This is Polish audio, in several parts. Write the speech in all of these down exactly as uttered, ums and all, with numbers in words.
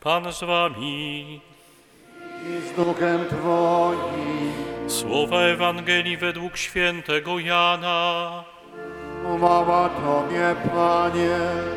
Pan z wami. I z duchem Twoim. Słowa Ewangelii według świętego Jana. Chwała Tobie, Panie.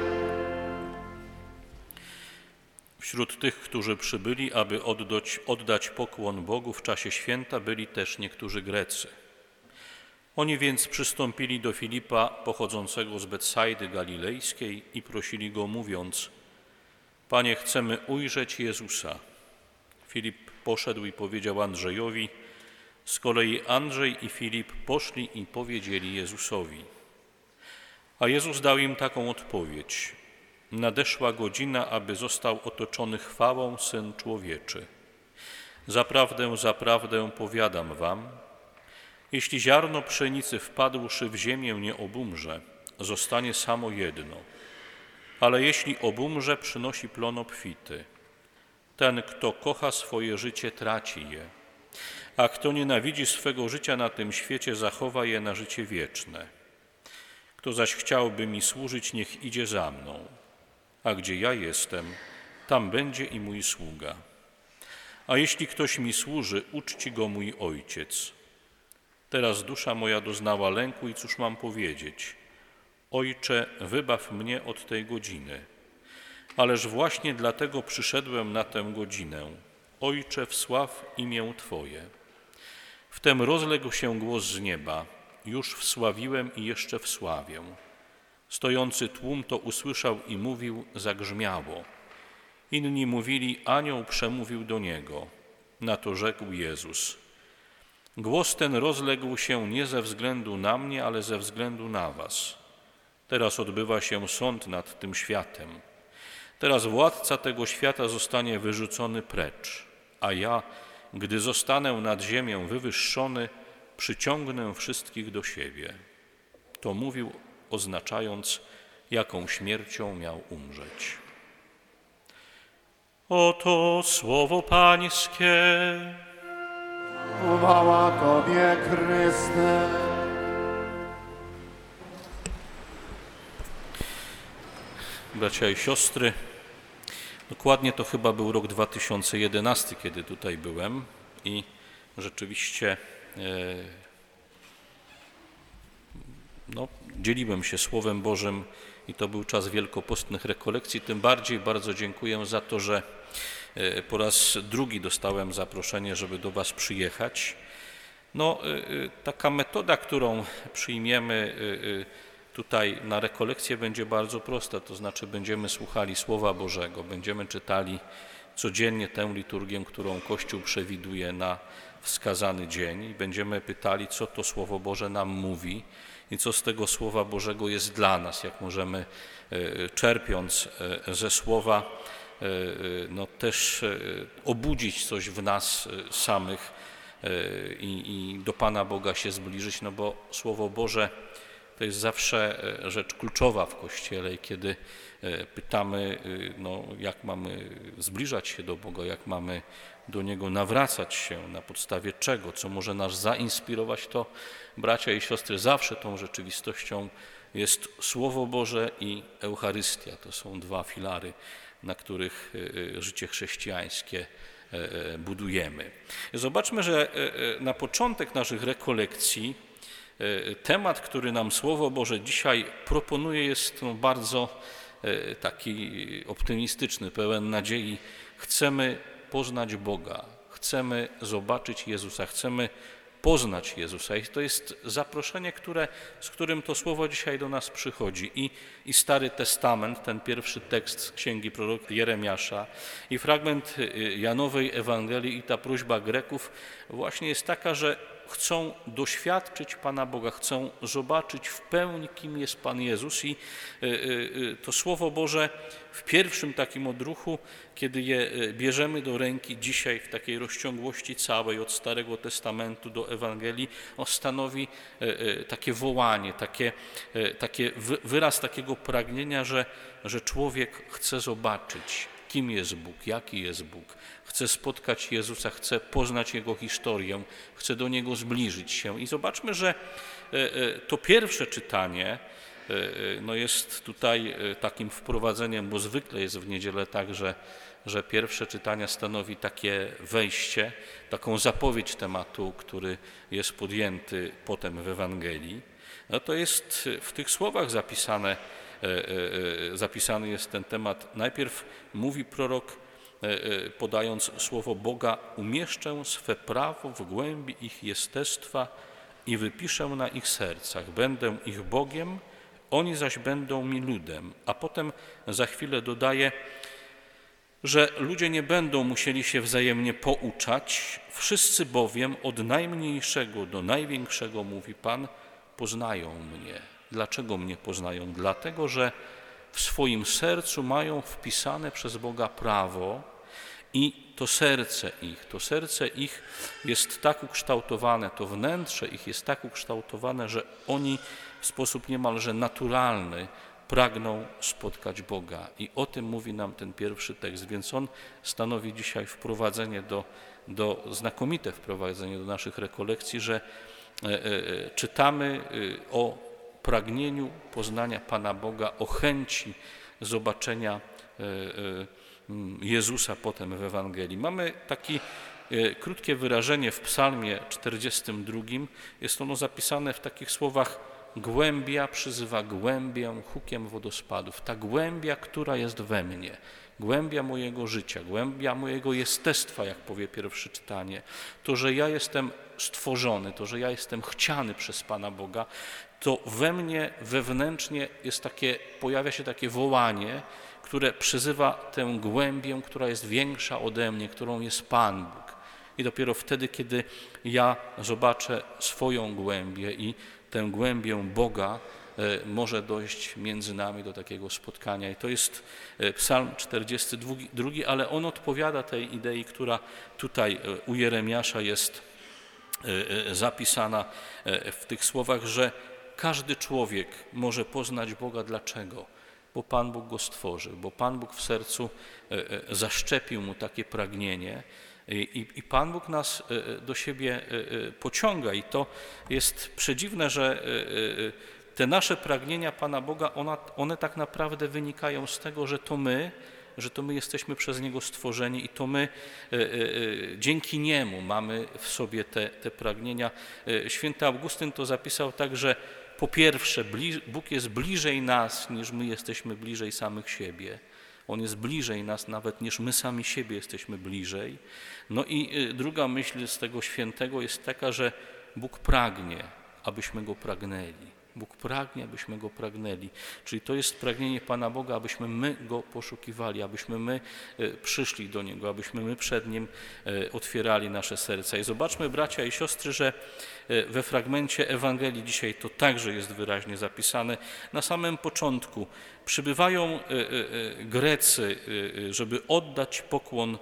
Wśród tych, którzy przybyli, aby oddać, oddać pokłon Bogu w czasie święta, byli też niektórzy Grecy. Oni więc przystąpili do Filipa, pochodzącego z Betsajdy Galilejskiej, i prosili go, mówiąc: Panie, chcemy ujrzeć Jezusa. Filip poszedł i powiedział Andrzejowi. Z kolei Andrzej i Filip poszli i powiedzieli Jezusowi. A Jezus dał im taką odpowiedź: nadeszła godzina, aby został otoczony chwałą Syn Człowieczy. Zaprawdę, zaprawdę powiadam wam, jeśli ziarno pszenicy wpadłszy w ziemię nie obumrze, zostanie samo jedno, ale jeśli obumrze, przynosi plon obfity. Ten, kto kocha swoje życie, traci je, a kto nienawidzi swego życia na tym świecie, zachowa je na życie wieczne. Kto zaś chciałby mi służyć, niech idzie za mną, a gdzie ja jestem, tam będzie i mój sługa. A jeśli ktoś mi służy, uczci go mój Ojciec. Teraz dusza moja doznała lęku i cóż mam powiedzieć? Ojcze, wybaw mnie od tej godziny. Ależ właśnie dlatego przyszedłem na tę godzinę. Ojcze, wsław imię Twoje. Wtem rozległ się głos z nieba. Już wsławiłem i jeszcze wsławię. Stojący tłum to usłyszał i mówił, zagrzmiało. Inni mówili, anioł przemówił do niego. Na to rzekł Jezus: głos ten rozległ się nie ze względu na mnie, ale ze względu na was. Teraz odbywa się sąd nad tym światem. Teraz władca tego świata zostanie wyrzucony precz, a ja, gdy zostanę nad ziemią wywyższony, przyciągnę wszystkich do siebie. To mówił, oznaczając, jaką śmiercią miał umrzeć. Oto słowo Pańskie. Chwała Tobie, Chryste. Bracia i siostry, dokładnie to chyba był rok dwa tysiące jedenasty, kiedy tutaj byłem i rzeczywiście e, no, dzieliłem się Słowem Bożym i to był czas wielkopostnych rekolekcji. Tym bardziej bardzo dziękuję za to, że e, po raz drugi dostałem zaproszenie, żeby do was przyjechać. No, e, taka metoda, którą przyjmiemy e, tutaj na rekolekcję, będzie bardzo prosta, to znaczy będziemy słuchali Słowa Bożego, będziemy czytali codziennie tę liturgię, którą Kościół przewiduje na wskazany dzień i będziemy pytali, co to Słowo Boże nam mówi i co z tego Słowa Bożego jest dla nas, jak możemy, czerpiąc ze Słowa, no też obudzić coś w nas samych i, i do Pana Boga się zbliżyć, no bo Słowo Boże to jest zawsze rzecz kluczowa w Kościele i kiedy pytamy, no, jak mamy zbliżać się do Boga, jak mamy do Niego nawracać się, na podstawie czego, co może nas zainspirować, to bracia i siostry, zawsze tą rzeczywistością jest Słowo Boże i Eucharystia. To są dwa filary, na których życie chrześcijańskie budujemy. Zobaczmy, że na początek naszych rekolekcji temat, który nam Słowo Boże dzisiaj proponuje, jest no, bardzo taki optymistyczny, pełen nadziei. Chcemy poznać Boga, chcemy zobaczyć Jezusa, chcemy poznać Jezusa. I to jest zaproszenie, które, z którym to Słowo dzisiaj do nas przychodzi. I, i Stary Testament, ten pierwszy tekst z księgi proroka Jeremiasza i fragment Janowej Ewangelii i ta prośba Greków właśnie jest taka, że chcą doświadczyć Pana Boga, chcą zobaczyć w pełni, kim jest Pan Jezus i to Słowo Boże w pierwszym takim odruchu, kiedy je bierzemy do ręki dzisiaj w takiej rozciągłości całej od Starego Testamentu do Ewangelii, stanowi takie wołanie, takie, takie wyraz takiego pragnienia, że, że człowiek chce zobaczyć, kim jest Bóg, jaki jest Bóg. Chce spotkać Jezusa, chce poznać Jego historię, chce do Niego zbliżyć się. I zobaczmy, że to pierwsze czytanie no jest tutaj takim wprowadzeniem, bo zwykle jest w niedzielę tak, że, że pierwsze czytanie stanowi takie wejście, taką zapowiedź tematu, który jest podjęty potem w Ewangelii. No to jest w tych słowach zapisane, zapisany jest ten temat. Najpierw mówi prorok, podając słowo Boga: umieszczę swe prawo w głębi ich jestestwa i wypiszę na ich sercach. Będę ich Bogiem, oni zaś będą mi ludem. A potem za chwilę dodaje, że ludzie nie będą musieli się wzajemnie pouczać, wszyscy bowiem od najmniejszego do największego, mówi Pan, poznają mnie. Dlaczego mnie poznają? Dlatego, że w swoim sercu mają wpisane przez Boga prawo i to serce ich, to serce ich jest tak ukształtowane, to wnętrze ich jest tak ukształtowane, że oni w sposób niemalże naturalny pragną spotkać Boga. I o tym mówi nam ten pierwszy tekst, więc on stanowi dzisiaj wprowadzenie do, do znakomite wprowadzenie do naszych rekolekcji, że e, e, czytamy o pragnieniu poznania Pana Boga, o chęci zobaczenia e, e, Jezusa potem w Ewangelii. Mamy takie krótkie wyrażenie w Psalmie czterdziestym drugim. Jest ono zapisane w takich słowach: głębia przyzywa głębię hukiem wodospadów. Ta głębia, która jest we mnie, głębia mojego życia, głębia mojego jestestwa, jak powie pierwsze czytanie, to, że ja jestem stworzony, to, że ja jestem chciany przez Pana Boga, to we mnie wewnętrznie jest takie, pojawia się takie wołanie, które przyzywa tę głębię, która jest większa ode mnie, którą jest Pan Bóg. I dopiero wtedy, kiedy ja zobaczę swoją głębię i tę głębię Boga, może dojść między nami do takiego spotkania. I to jest Psalm czterdziesty drugi, ale on odpowiada tej idei, która tutaj u Jeremiasza jest zapisana w tych słowach, że każdy człowiek może poznać Boga. Dlaczego? Bo Pan Bóg go stworzył, bo Pan Bóg w sercu zaszczepił mu takie pragnienie i, i Pan Bóg nas do siebie pociąga. I to jest przedziwne, że te nasze pragnienia Pana Boga, one, one tak naprawdę wynikają z tego, że to my, że to my jesteśmy przez Niego stworzeni i to my dzięki Niemu mamy w sobie te, te pragnienia. Święty Augustyn to zapisał tak, że po pierwsze, Bóg jest bliżej nas, niż my jesteśmy bliżej samych siebie. On jest bliżej nas nawet, niż my sami siebie jesteśmy bliżej. No i druga myśl z tego świętego jest taka, że Bóg pragnie, abyśmy Go pragnęli. Bóg pragnie, abyśmy Go pragnęli. Czyli to jest pragnienie Pana Boga, abyśmy my Go poszukiwali, abyśmy my przyszli do Niego, abyśmy my przed Nim otwierali nasze serca. I zobaczmy, bracia i siostry, że we fragmencie Ewangelii dzisiaj to także jest wyraźnie zapisane. Na samym początku przybywają Grecy, żeby oddać pokłon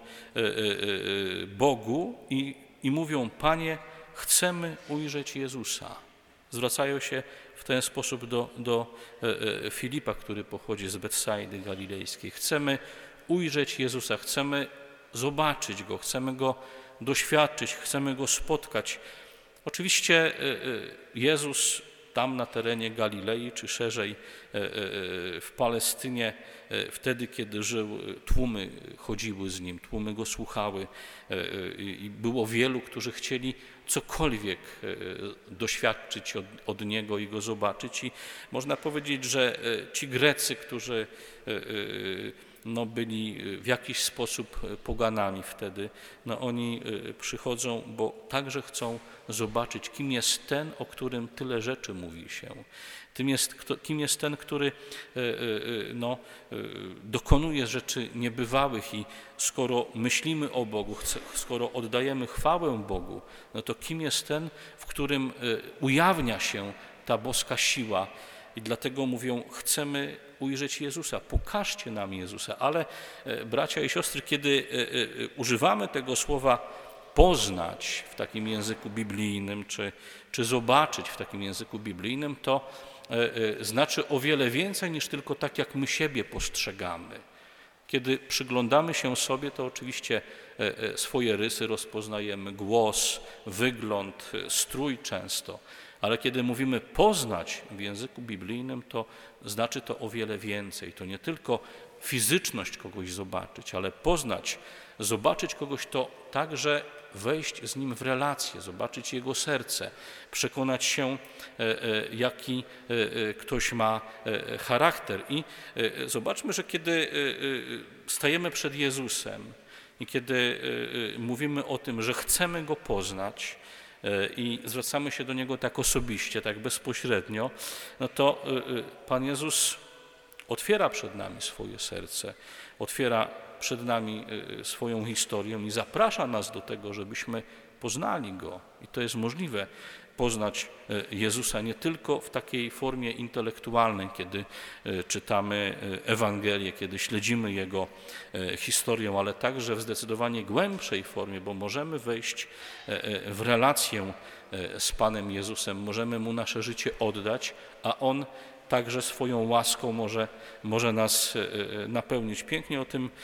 Bogu i, i mówią: Panie, chcemy ujrzeć Jezusa. Zwracają się w ten sposób do, do Filipa, który pochodzi z Betsaidy Galilejskiej. Chcemy ujrzeć Jezusa, chcemy zobaczyć Go, chcemy Go doświadczyć, chcemy Go spotkać. Oczywiście Jezus tam na terenie Galilei, czy szerzej w Palestynie, wtedy, kiedy żył, tłumy chodziły z Nim, tłumy Go słuchały i było wielu, którzy chcieli cokolwiek doświadczyć od, od Niego i Go zobaczyć. I można powiedzieć, że ci Grecy, którzy no, byli w jakiś sposób poganami wtedy, no, oni przychodzą, bo także chcą zobaczyć, kim jest ten, o którym tyle rzeczy mówi się. Tym jest, kim jest ten, który no, dokonuje rzeczy niebywałych i skoro myślimy o Bogu, skoro oddajemy chwałę Bogu, no to kim jest ten, w którym ujawnia się ta boska siła. I dlatego mówią: chcemy ujrzeć Jezusa, pokażcie nam Jezusa. Ale bracia i siostry, kiedy używamy tego słowa poznać w takim języku biblijnym, czy, czy zobaczyć w takim języku biblijnym, to znaczy o wiele więcej niż tylko tak, jak my siebie postrzegamy. Kiedy przyglądamy się sobie, to oczywiście swoje rysy rozpoznajemy, głos, wygląd, strój często, ale kiedy mówimy poznać w języku biblijnym, to znaczy to o wiele więcej. To nie tylko fizyczność kogoś zobaczyć, ale poznać, zobaczyć kogoś to także wejść z nim w relację, zobaczyć jego serce, przekonać się, jaki ktoś ma charakter. I zobaczmy, że kiedy stajemy przed Jezusem i kiedy mówimy o tym, że chcemy Go poznać i zwracamy się do Niego tak osobiście, tak bezpośrednio, no to Pan Jezus otwiera przed nami swoje serce, otwiera przed nami swoją historię i zaprasza nas do tego, żebyśmy poznali Go. I to jest możliwe, poznać Jezusa nie tylko w takiej formie intelektualnej, kiedy czytamy Ewangelię, kiedy śledzimy Jego historię, ale także w zdecydowanie głębszej formie, bo możemy wejść w relację z Panem Jezusem, możemy Mu nasze życie oddać, a On także swoją łaską może, może nas napełnić. Pięknie o tym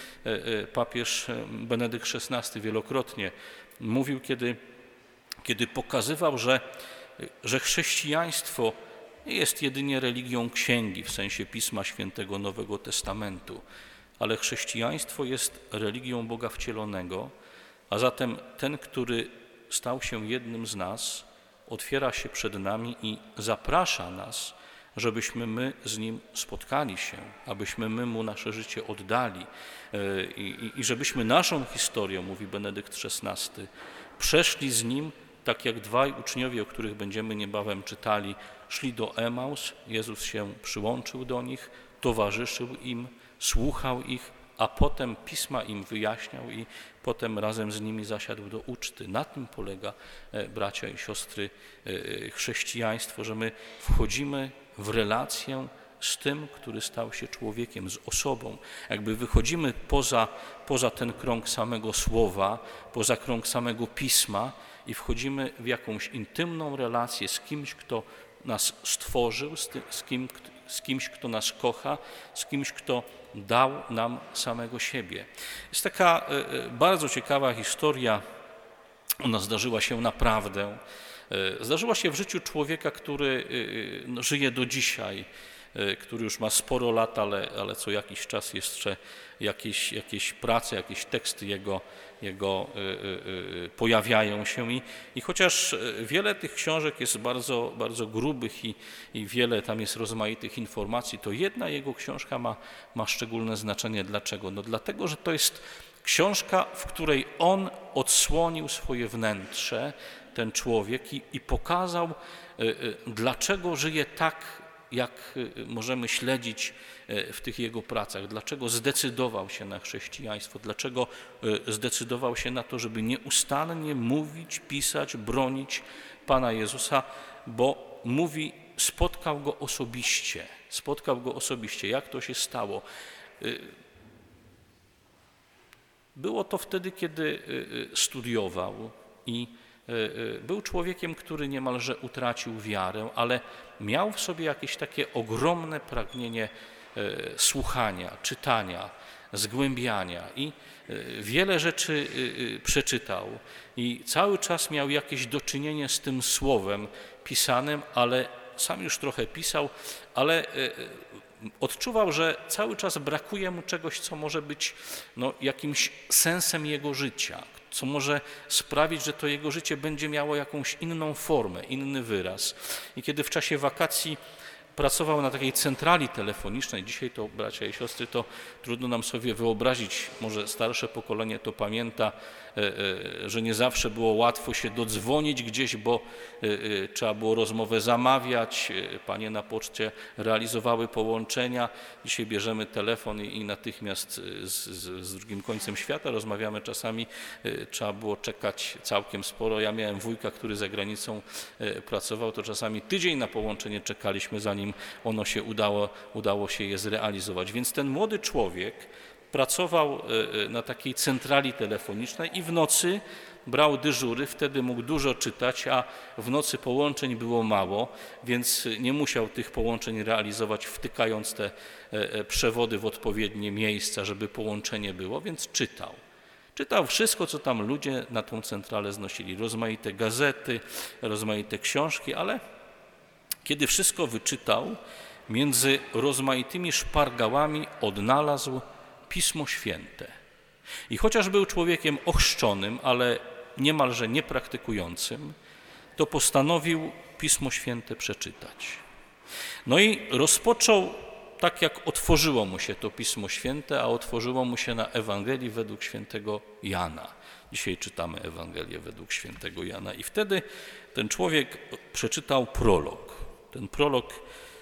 papież Benedykt szesnasty wielokrotnie mówił, kiedy, kiedy pokazywał, że, że chrześcijaństwo nie jest jedynie religią księgi w sensie Pisma Świętego Nowego Testamentu, ale chrześcijaństwo jest religią Boga wcielonego, a zatem ten, który stał się jednym z nas, otwiera się przed nami i zaprasza nas, żebyśmy my z Nim spotkali się, abyśmy my Mu nasze życie oddali i, i, i żebyśmy naszą historię, mówi Benedykt szesnasty, przeszli z Nim, tak jak dwaj uczniowie, o których będziemy niebawem czytali, szli do Emaus, Jezus się przyłączył do nich, towarzyszył im, słuchał ich, a potem Pisma im wyjaśniał i potem razem z nimi zasiadł do uczty. Na tym polega, bracia i siostry, chrześcijaństwo, że my wchodzimy w relację z tym, który stał się człowiekiem, z osobą. Jakby wychodzimy poza, poza ten krąg samego słowa, poza krąg samego Pisma i wchodzimy w jakąś intymną relację z kimś, kto nas stworzył, z, tym, z, kim, z kimś, kto nas kocha, z kimś, kto dał nam samego siebie. Jest taka bardzo ciekawa historia, ona zdarzyła się naprawdę. Zdarzyła się w życiu człowieka, który no, żyje do dzisiaj, który już ma sporo lat, ale, ale co jakiś czas jeszcze jakieś, jakieś prace, jakieś teksty jego, jego pojawiają się. I, i chociaż wiele tych książek jest bardzo, bardzo grubych i, i wiele tam jest rozmaitych informacji, to jedna jego książka ma, ma szczególne znaczenie. Dlaczego? No dlatego, że to jest książka, w której on odsłonił swoje wnętrze, ten człowiek, i, i pokazał, dlaczego żyje tak, jak możemy śledzić w tych jego pracach, dlaczego zdecydował się na chrześcijaństwo, dlaczego zdecydował się na to, żeby nieustannie mówić, pisać, bronić Pana Jezusa, bo mówi, spotkał Go osobiście, spotkał Go osobiście. Jak to się stało? Było to wtedy, kiedy studiował i był człowiekiem, który niemalże utracił wiarę, ale miał w sobie jakieś takie ogromne pragnienie słuchania, czytania, zgłębiania i wiele rzeczy przeczytał i cały czas miał jakieś doczynienie z tym słowem pisanym, ale sam już trochę pisał, ale odczuwał, że cały czas brakuje mu czegoś, co może być no, jakimś sensem jego życia, co może sprawić, że to jego życie będzie miało jakąś inną formę, inny wyraz. I kiedy w czasie wakacji pracował na takiej centrali telefonicznej, dzisiaj to, bracia i siostry, to trudno nam sobie wyobrazić, może starsze pokolenie to pamięta, że nie zawsze było łatwo się dodzwonić gdzieś, bo trzeba było rozmowę zamawiać, panie na poczcie realizowały połączenia. Dzisiaj bierzemy telefon i natychmiast z, z, z drugim końcem świata rozmawiamy. Czasami trzeba było czekać całkiem sporo. Ja miałem wujka, który za granicą pracował, to czasami tydzień na połączenie czekaliśmy, zanim ono się udało, udało się je zrealizować. Więc ten młody człowiek pracował na takiej centrali telefonicznej i w nocy brał dyżury, wtedy mógł dużo czytać, a w nocy połączeń było mało, więc nie musiał tych połączeń realizować, wtykając te przewody w odpowiednie miejsca, żeby połączenie było, więc czytał. Czytał wszystko, co tam ludzie na tą centralę znosili, rozmaite gazety, rozmaite książki, ale kiedy wszystko wyczytał, między rozmaitymi szpargałami odnalazł Pismo Święte. I chociaż był człowiekiem ochrzczonym, ale niemalże niepraktykującym, to postanowił Pismo Święte przeczytać. No i rozpoczął tak, jak otworzyło mu się to Pismo Święte, a otworzyło mu się na Ewangelii według świętego Jana. Dzisiaj czytamy Ewangelię według świętego Jana. I wtedy ten człowiek przeczytał prolog. Ten prolog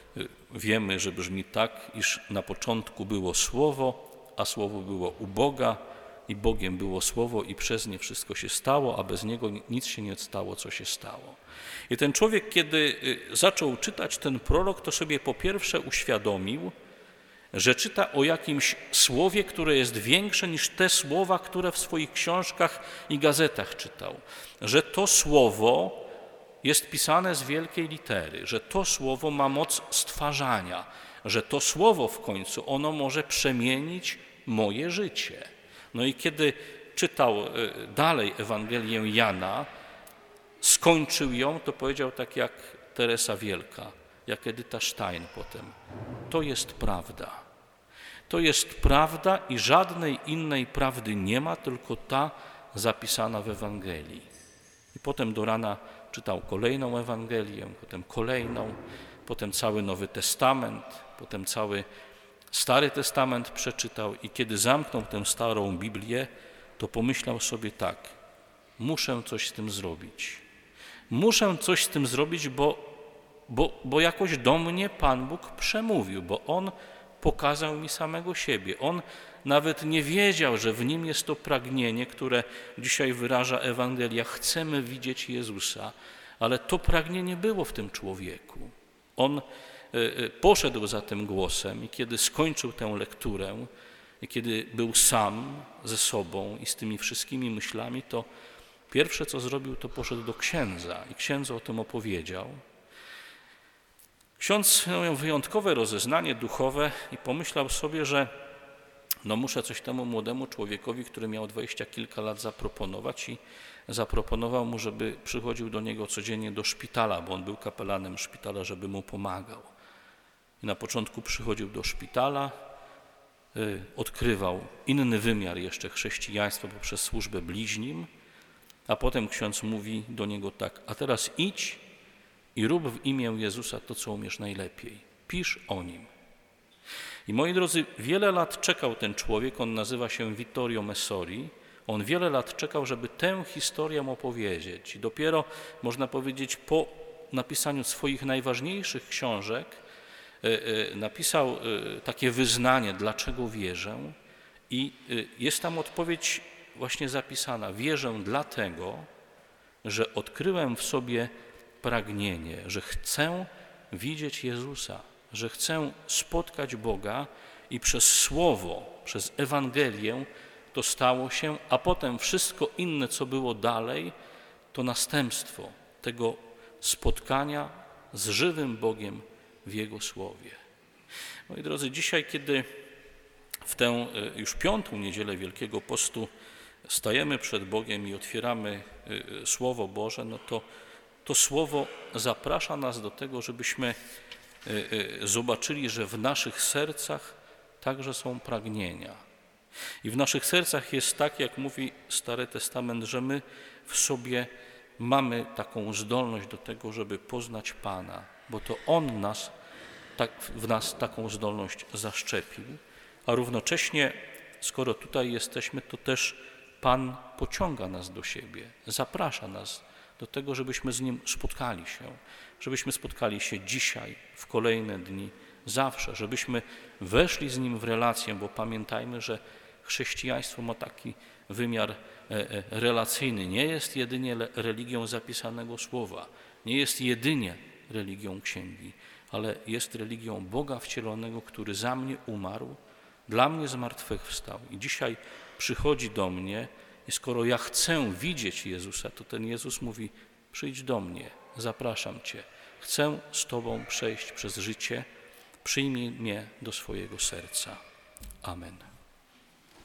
wiemy, że brzmi tak, iż na początku było Słowo, a Słowo było u Boga i Bogiem było Słowo i przez nie wszystko się stało, a bez Niego nic się nie stało, co się stało. I ten człowiek, kiedy zaczął czytać ten prolog, to sobie po pierwsze uświadomił, że czyta o jakimś słowie, które jest większe niż te słowa, które w swoich książkach i gazetach czytał. Że to słowo jest pisane z wielkiej litery, że to słowo ma moc stwarzania, że to słowo w końcu ono może przemienić moje życie. No i kiedy czytał dalej Ewangelię Jana, skończył ją, to powiedział tak jak Teresa Wielka, jak Edyta Stein potem. To jest prawda. To jest prawda i żadnej innej prawdy nie ma, tylko ta zapisana w Ewangelii. I potem do rana czytał kolejną Ewangelię, potem kolejną, potem cały Nowy Testament, potem cały Stary Testament przeczytał i kiedy zamknął tę starą Biblię, to pomyślał sobie tak, muszę coś z tym zrobić. Muszę coś z tym zrobić, bo, bo, bo jakoś do mnie Pan Bóg przemówił, bo On pokazał mi samego siebie. On nawet nie wiedział, że w Nim jest to pragnienie, które dzisiaj wyraża Ewangelia. Chcemy widzieć Jezusa, ale to pragnienie było w tym człowieku. On poszedł za tym głosem i kiedy skończył tę lekturę, i kiedy był sam ze sobą i z tymi wszystkimi myślami, to pierwsze, co zrobił, to poszedł do księdza i księdzu o tym opowiedział. Ksiądz miał wyjątkowe rozeznanie duchowe i pomyślał sobie, że no muszę coś temu młodemu człowiekowi, który miał dwadzieścia kilka lat, zaproponować i zaproponował mu, żeby przychodził do niego codziennie do szpitala, bo on był kapelanem szpitala, żeby mu pomagał. I na początku przychodził do szpitala, y, odkrywał inny wymiar jeszcze chrześcijaństwa poprzez służbę bliźnim, a potem ksiądz mówi do niego tak, a teraz idź i rób w imię Jezusa to, co umiesz najlepiej. Pisz o Nim. I moi drodzy, wiele lat czekał ten człowiek, on nazywa się Vittorio Messori, on wiele lat czekał, żeby tę historię opowiedzieć. I dopiero, można powiedzieć, po napisaniu swoich najważniejszych książek napisał takie wyznanie, dlaczego wierzę, i jest tam odpowiedź właśnie zapisana. Wierzę dlatego, że odkryłem w sobie pragnienie, że chcę widzieć Jezusa, że chcę spotkać Boga i przez Słowo, przez Ewangelię to stało się, a potem wszystko inne, co było dalej, to następstwo tego spotkania z żywym Bogiem w Jego Słowie. Moi drodzy, dzisiaj, kiedy w tę już piątą niedzielę Wielkiego Postu stajemy przed Bogiem i otwieramy Słowo Boże, no to to Słowo zaprasza nas do tego, żebyśmy zobaczyli, że w naszych sercach także są pragnienia. I w naszych sercach jest tak, jak mówi Stary Testament, że my w sobie mamy taką zdolność do tego, żeby poznać Pana, bo to On nas, tak, w nas taką zdolność zaszczepił, a równocześnie, skoro tutaj jesteśmy, to też Pan pociąga nas do siebie, zaprasza nas do tego, żebyśmy z Nim spotkali się, żebyśmy spotkali się dzisiaj, w kolejne dni, zawsze, żebyśmy weszli z Nim w relację, bo pamiętajmy, że chrześcijaństwo ma taki wymiar relacyjny. Nie jest jedynie religią zapisanego słowa, nie jest jedynie religią księgi, ale jest religią Boga wcielonego, który za mnie umarł, dla mnie zmartwychwstał i dzisiaj przychodzi do mnie i skoro ja chcę widzieć Jezusa, to ten Jezus mówi, przyjdź do mnie, zapraszam Cię, chcę z Tobą przejść przez życie, przyjmij mnie do swojego serca. Amen.